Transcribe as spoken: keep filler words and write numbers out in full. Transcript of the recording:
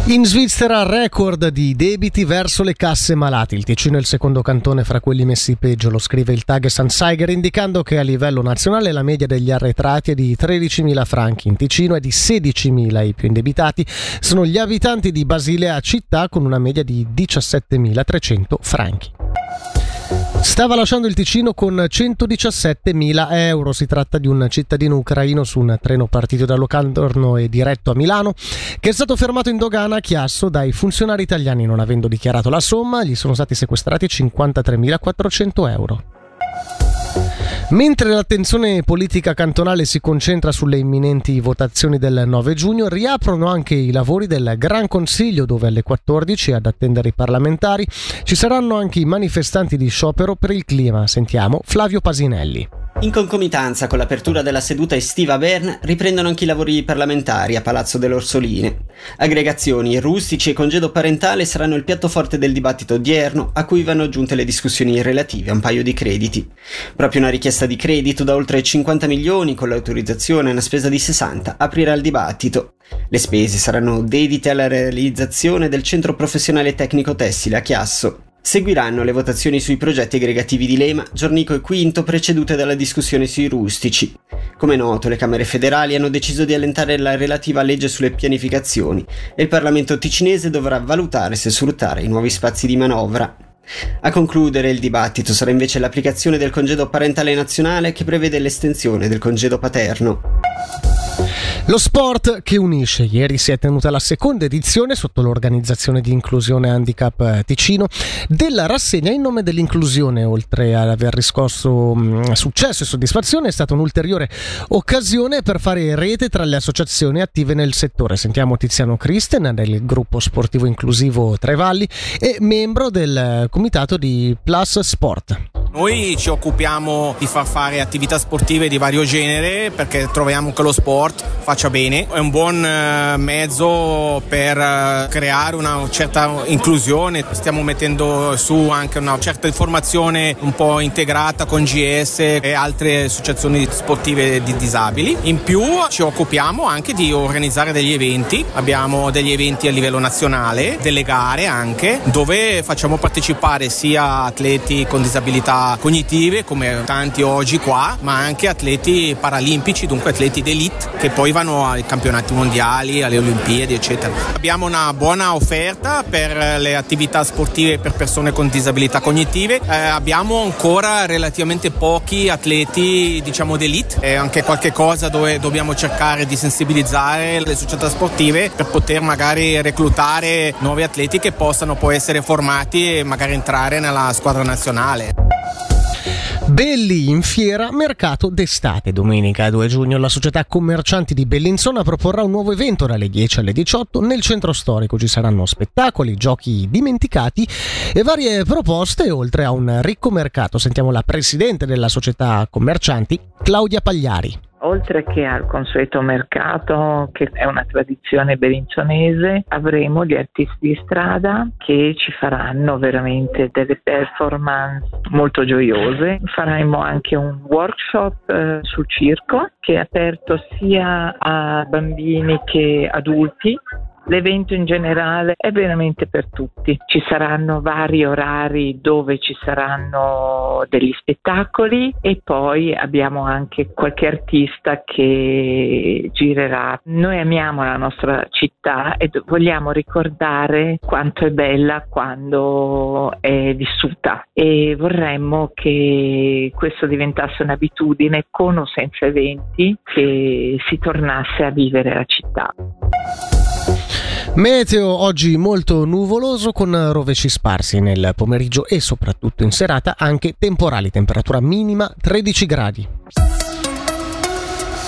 In Svizzera record di debiti verso le casse malati. Il Ticino è il secondo cantone fra quelli messi peggio, lo scrive il Tages-Anzeiger, indicando che a livello nazionale la media degli arretrati è di tredicimila franchi. In Ticino è di sedicimila. I più indebitati sono gli abitanti di Basilea città, con una media di diciassettemilatrecento franchi. Stava lasciando il Ticino con centodiciassettemila euro. Si tratta di un cittadino ucraino su un treno partito da Locarno e diretto a Milano, che è stato fermato in dogana a Chiasso dai funzionari italiani. Non avendo dichiarato la somma, gli sono stati sequestrati cinquantatremilaquattrocento euro. Mentre l'attenzione politica cantonale si concentra sulle imminenti votazioni del nove giugno, riaprono anche i lavori del Gran Consiglio, dove alle quattordici, ad attendere i parlamentari, ci saranno anche i manifestanti di sciopero per il clima. Sentiamo Flavio Pasinelli. In concomitanza con l'apertura della seduta estiva a Bern, riprendono anche i lavori parlamentari a Palazzo delle Orsoline. Aggregazioni, rustici e congedo parentale saranno il piatto forte del dibattito odierno, a cui vanno aggiunte le discussioni relative a un paio di crediti. Proprio una richiesta di credito da oltre cinquanta milioni, con l'autorizzazione a una spesa di sessanta, aprirà il dibattito. Le spese saranno dedite alla realizzazione del centro professionale tecnico tessile a Chiasso. Seguiranno le votazioni sui progetti aggregativi di Lema, Giornico e Quinto, precedute dalla discussione sui rustici. Come noto, le Camere federali hanno deciso di allentare la relativa legge sulle pianificazioni e il Parlamento ticinese dovrà valutare se sfruttare i nuovi spazi di manovra. A concludere il dibattito sarà invece l'applicazione del congedo parentale nazionale, che prevede l'estensione del congedo paterno. Lo sport che unisce. Ieri si è tenuta la seconda edizione, sotto l'organizzazione di Inclusione Handicap Ticino, della rassegna in nome dell'inclusione. Oltre ad aver riscosso mh, successo e soddisfazione, è stata un'ulteriore occasione per fare rete tra le associazioni attive nel settore. Sentiamo Tiziano Kristen del gruppo sportivo inclusivo Tre Valli e membro del comitato di Plus Sport. Noi ci occupiamo di far fare attività sportive di vario genere, perché troviamo che lo sport faccia bene. È un buon mezzo per creare una certa inclusione. Stiamo mettendo su anche una certa informazione un po' integrata con G S e altre associazioni sportive di disabili. In più ci occupiamo anche di organizzare degli eventi. Abbiamo degli eventi a livello nazionale, delle gare anche, dove facciamo partecipare sia atleti con disabilità cognitive, come tanti oggi qua, ma anche atleti paralimpici, dunque atleti d'elite, che poi vanno ai campionati mondiali, alle Olimpiadi, eccetera. Abbiamo una buona offerta per le attività sportive per persone con disabilità cognitive. Eh, abbiamo ancora relativamente pochi atleti, diciamo, d'elite, e anche qualche cosa dove dobbiamo cercare di sensibilizzare le società sportive per poter magari reclutare nuovi atleti che possano poi essere formati e magari entrare nella squadra nazionale. Belli in fiera, mercato d'estate. Domenica due giugno la società commercianti di Bellinzona proporrà un nuovo evento dalle dieci alle diciotto nel centro storico. Ci saranno spettacoli, giochi dimenticati e varie proposte, oltre a un ricco mercato. Sentiamo la presidente della società commercianti, Claudia Pagliari. Oltre che al consueto mercato, che è una tradizione bellinzonese, avremo gli artisti di strada che ci faranno veramente delle performance molto gioiose. Faremo anche un workshop eh, sul circo, che è aperto sia a bambini che adulti. L'evento in generale è veramente per tutti. Ci saranno vari orari dove ci saranno degli spettacoli e poi abbiamo anche qualche artista che girerà. Noi amiamo la nostra città e vogliamo ricordare quanto è bella quando è vissuta, e vorremmo che questo diventasse un'abitudine, con o senza eventi, che si tornasse a vivere la città. Meteo oggi molto nuvoloso, con rovesci sparsi nel pomeriggio e soprattutto in serata anche temporali. Temperatura minima tredici gradi.